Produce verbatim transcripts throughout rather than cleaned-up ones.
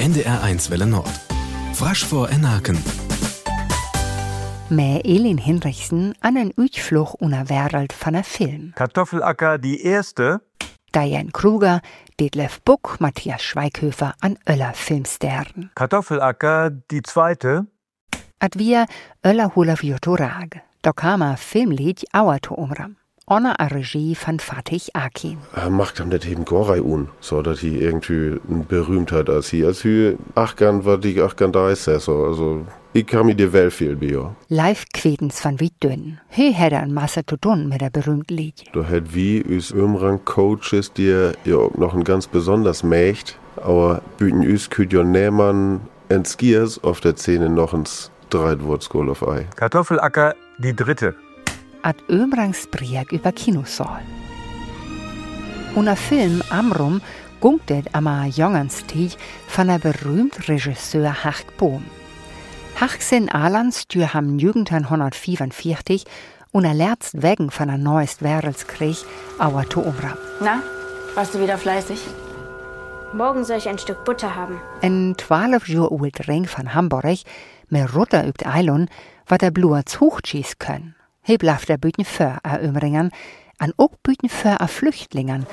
N D R eins Welle Nord. Frasch vor Enaken. Med Elin Hinrichsen an en Utflug unter Wereld van der Film. Kartoffelacker die erste. Diane Kruger, Detlef Buck, Matthias Schweighöfer an Öller Filmsterren. Kartoffelacker die zweite. At wir Öller Hula Viotorag. Da kam ein Filmlied Auerto umram. Ohne a Regie von Fatih Akin. Er macht dann das eben Gorei un, so dass die irgendwie eine Berühmtheit als hier. Als hier achtkant war die achtkant da ist so. Also ich kann mir die Welt viel bio. Live Quedens von wie dünn. He hätte an Masse zu tun mit der berühmten Lied. Da hat wie us Umrang Coaches, die ja auch noch ein ganz besonders mächt. Aber büten us küt jo nehmen en Skiers auf der Szene noch ins Dreitwurtskohl auf Ei. Kartoffelacker die dritte. At Ömrangsbrieg über Kinosaal. Unter Film Amrum gunktet am a Jongenstid von der berühmten Regisseur Hark Bohm. Hark sin Alans stür ham negenhonderdvierenveertig und er lernt wegen von der neuest Werelskrieg auer to umram. Na, warst du wieder fleißig? Morgen soll ich ein Stück Butter haben. Ein zwölf Jahre alt Ring von Hamburg, mit Rutter übt Eilon, wat der Bluarts hochschieß können. He blaft der Büten für a Ömringern, an ook Büten für a Flüchtlingern.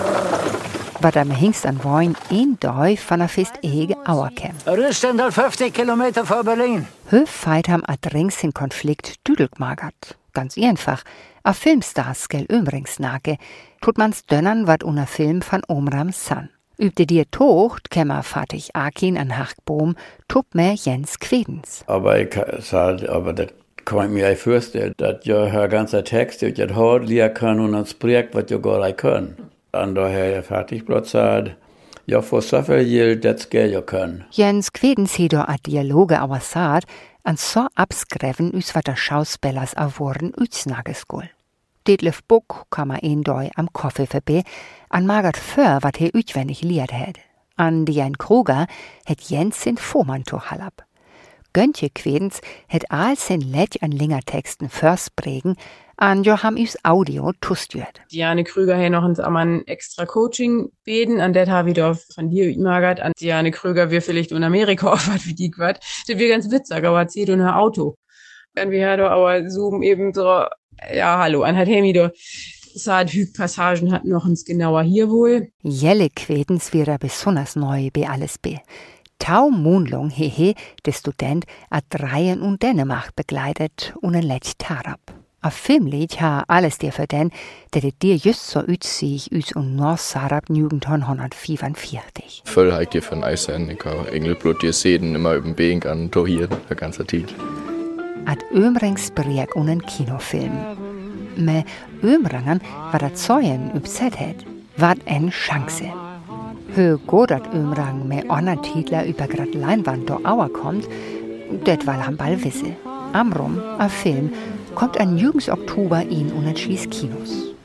Wat am hingst an Wein een Deu von a fest ege Auerkäm. Rüstend fünfzig Kilometer vor Berlin. Höf feit ham a drings in Konflikt düdelgmagert. Ganz einfach. A Filmstars gel Ömringsnake. Tut man's dönnern wat unner Film von Omram san. Übte dir Tocht, kämmer Fatih Akin an Hark Bohm, tup mehr Jens Quedens. Aber ich sag, aber das kann ich mir vorstellen, dass ja her ganzer Text, die ich hört, lia kann und ans Projekt, was ja gar nicht können. Und daher fertig bloß sagt, ja, vor so viel Geld, das Geld ja können. Jens Quedens hat a Dialoge aber sagt, an so abskreven üs wat der Schauspielers awurden ütsnageskul. Detlef Buck kam a een Deu am Koffe vorbei, an magert für, wat he ütwendig liert hätt. An Diane Kruger het Jens sin Vormantuch halab. Göntje Quedens het all sin Lett an Lingertexten first prägen, an jo ham üs Audio tustjört. Diane Krüger hat noch uns am ein extra Coaching beten, an det ha wieder von dir übmagert, an Diane Krüger wir vielleicht in Amerika auf wat wie die quat. Das wir ganz witzig, aber zieht un Auto. Dann wir da aber zoom eben so, ja hallo, an hat Hemi do sagt Hüg Passagen hat noch uns genauer hier wohl. Jelle Quedens wäre besonders neu bei alles be. Tau Mondlung hehe, der Student a Dreien und Dänemark begleitet und ein Lech Tarab. A Filmlied ha alles dir für den, der dir just so ützig üs und North-Sarab negenhonderdvierenveertig. Voll halt dir von Eisen, ich habe Engelblut dir sehen, immer über den Begen an Tohier, der ganze Tid. At Ömringsbrieg und ein Kinofilm. Me Ömringern war der Zeuen übset het, wat en Chance. Hö godat Ömrang me onna Titler über grad Leinwand do Auer kommt, det weil ham ball wisse. Amrum, a Film, kommt an Jürgens Oktober in und Schieß Kinos.